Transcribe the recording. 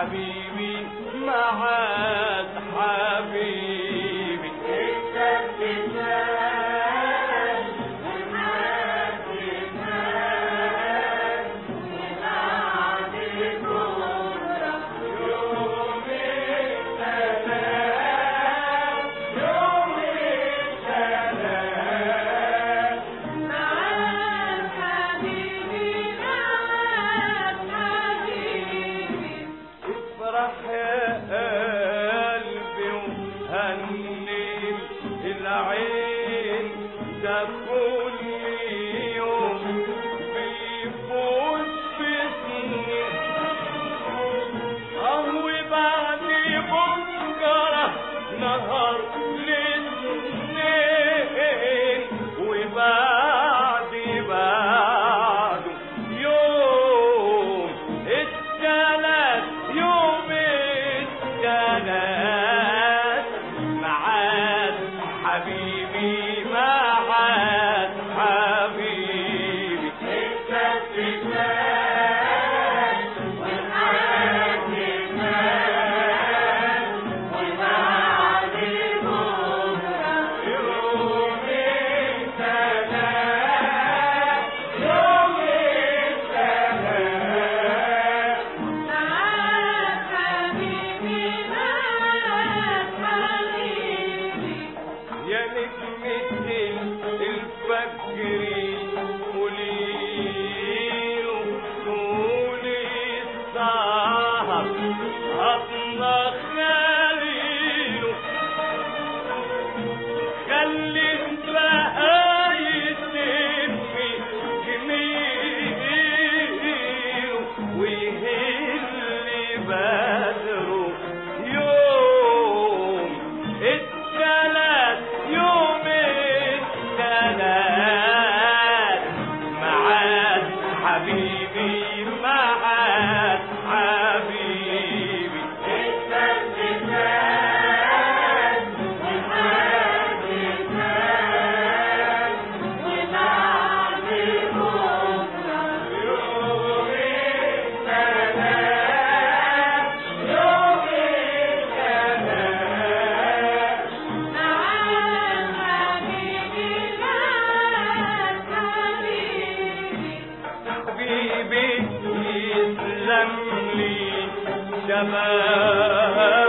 حبيبي معاك حبيبي انت بتسال ومعاك بتسال وبعد بكره يوم السلام يوم السلام معاك حبيبي معاك حبيبي افرح يا قلبي وهني العين ده كل يوم بيفوت بسنين اهو بعد بكره نهار الاثنين وبعد بعده يوم الثلاث يوم الثلاث معاك حبيبي معاك حبيبي انت بتسال ومعاك بتسال وبعد بكره يوم الثلاث يوم الثلاث معاك حبيبي معاك حبيبي يا نجمة الفجر قوليله طول السهر أطلع خليله خلي البهايم في جميله ويهل بدره يوم الثلاث يوم الثلاث معاك حبيبي معاك حبيبي انت بتسال ومعاك بتسال وبعد بكره يوم الثلاث يوم الثلاث معاك حبيبي معاك حبيبي حبيبي يسلم لي شباب